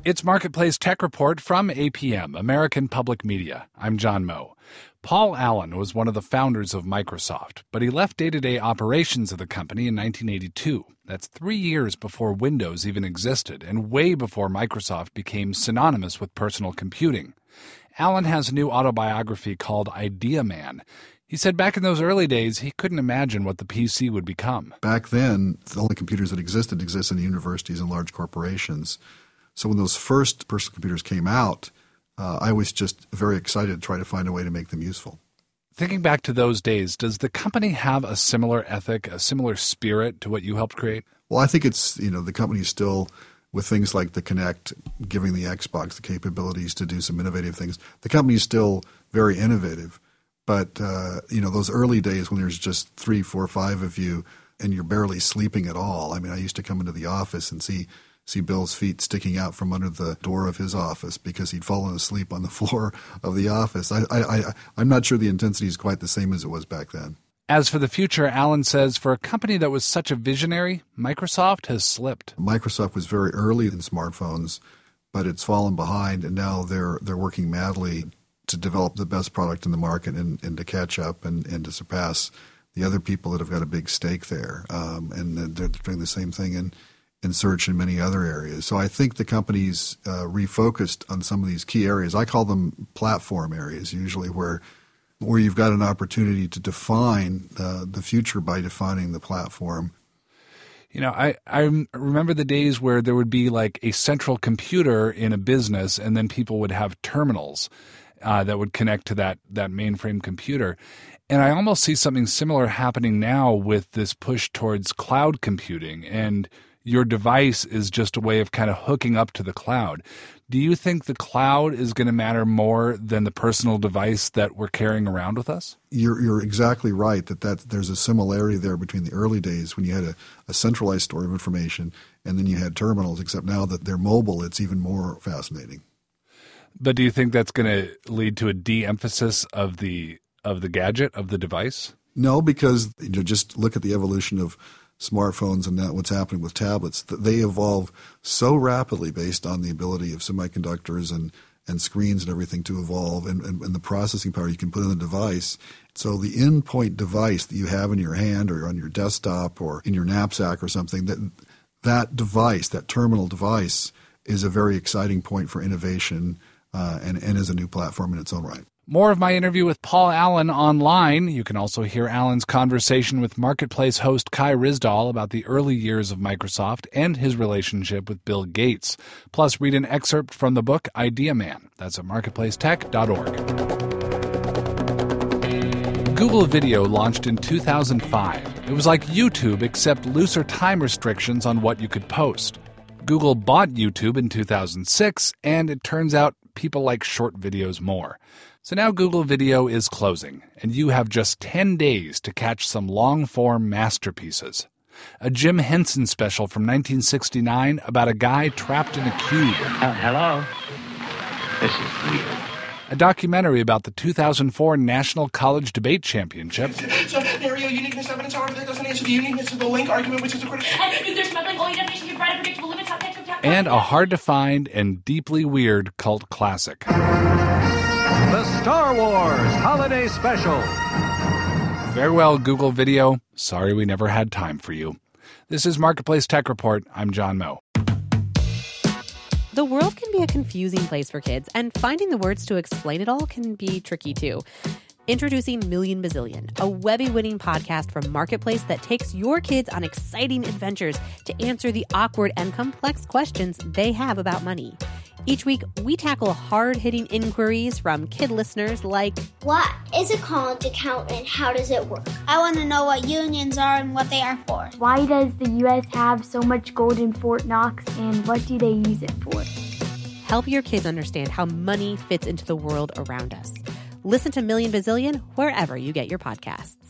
It's Marketplace Tech Report from APM, American Public Media. I'm John Moe. Paul Allen was one of the founders of Microsoft, but he left day-to-day operations of the company in 1982. That's 3 years before Windows even existed, and way before Microsoft became synonymous with personal computing. Allen has a new autobiography called Idea Man. He said back in those early days, he couldn't imagine what the PC would become. Back then, the only computers that existed in universities and large corporations. So when those first personal computers came out, I was just very excited to try to find a way to make them useful. Thinking back to those days, does the company have a similar ethic, a similar spirit to what you helped create? Well, I think it's, the company is still, with things like the Kinect, giving the Xbox the capabilities to do some innovative things. The company is still very innovative. But, those early days when there's just 3, 4, 5 of you and you're barely sleeping at all. I mean, I used to come into the office and see Bill's feet sticking out from under the door of his office because he'd fallen asleep on the floor of the office. I'm not sure the intensity is quite the same as it was back then. As for the future, Allen says, for a company that was such a visionary, Microsoft has slipped. Microsoft was very early in smartphones, but it's fallen behind, and now they're working madly to develop the best product in the market and to catch up and to surpass the other people that have got a big stake there. And they're doing the same thing in search and many other areas. So I think the company's refocused on some of these key areas. I call them platform areas, usually where you've got an opportunity to define the future by defining the platform. I remember the days where there would be like a central computer in a business and then people would have terminals that would connect to that mainframe computer. And I almost see something similar happening now with this push towards cloud computing, and your device is just a way of kind of hooking up to the cloud. Do you think the cloud is going to matter more than the personal device that we're carrying around with us? You're exactly right that there's a similarity there between the early days when you had a centralized store of information and then you had terminals, except now that they're mobile, it's even more fascinating. But do you think that's going to lead to a de-emphasis of the gadget, of the device? No, because just look at the evolution of smartphones and now what's happening with tablets. They evolve so rapidly based on the ability of semiconductors and screens and everything to evolve and the processing power you can put in the device. So the endpoint device that you have in your hand or on your desktop or in your knapsack or something, that device, that terminal device, is a very exciting point for innovation and is a new platform in its own right. More of my interview with Paul Allen online. You can also hear Allen's conversation with Marketplace host Kai Ryssdal about the early years of Microsoft and his relationship with Bill Gates. Plus, read an excerpt from the book Idea Man. That's at marketplacetech.org. Google Video launched in 2005. It was like YouTube, except looser time restrictions on what you could post. Google bought YouTube in 2006, and it turns out people like short videos more. So now Google Video is closing, and you have just 10 days to catch some long-form masterpieces. A Jim Henson special from 1969 about a guy trapped in a cube. Hello? This is weird. A documentary about the 2004 National College Debate Championship. So, Mario, uniqueness evidence, however, that doesn't answer the uniqueness of the link argument, which is a critical... And if there's smuggling, only definition can provide a predictable limits, not text, and a hard-to-find and deeply weird cult classic. The Star Wars Holiday Special. Farewell, Google Video. Sorry we never had time for you. This is Marketplace Tech Report. I'm John Moe. The world can be a confusing place for kids, and finding the words to explain it all can be tricky too. Introducing Million Bazillion, a Webby-winning podcast from Marketplace that takes your kids on exciting adventures to answer the awkward and complex questions they have about money. Each week, we tackle hard-hitting inquiries from kid listeners like, what is a college account and how does it work? I want to know what unions are and what they are for. Why does the U.S. have so much gold in Fort Knox and what do they use it for? Help your kids understand how money fits into the world around us. Listen to Million Bazillion wherever you get your podcasts.